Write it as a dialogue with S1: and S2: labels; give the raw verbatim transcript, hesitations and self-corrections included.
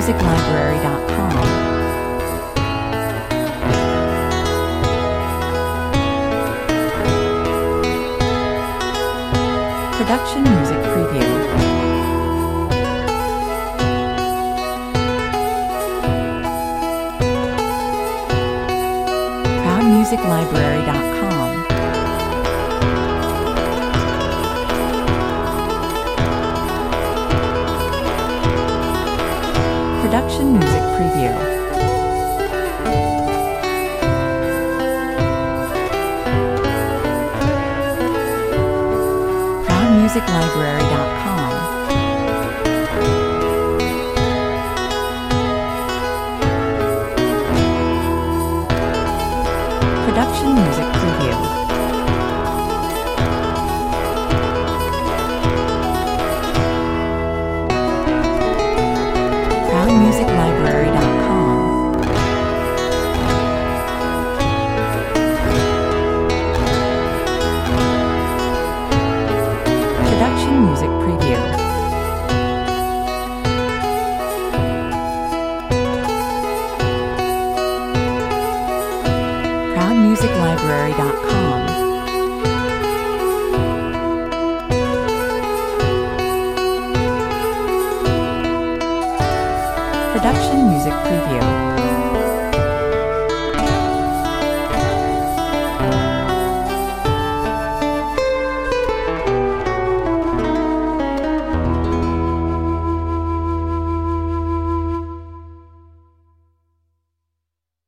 S1: music library dot com. Production Music Preview. proud music library dot com. Production Music Preview. proud music library dot com. Production Music Preview. proud music library dot com. Production Music Preview. proud music library dot com.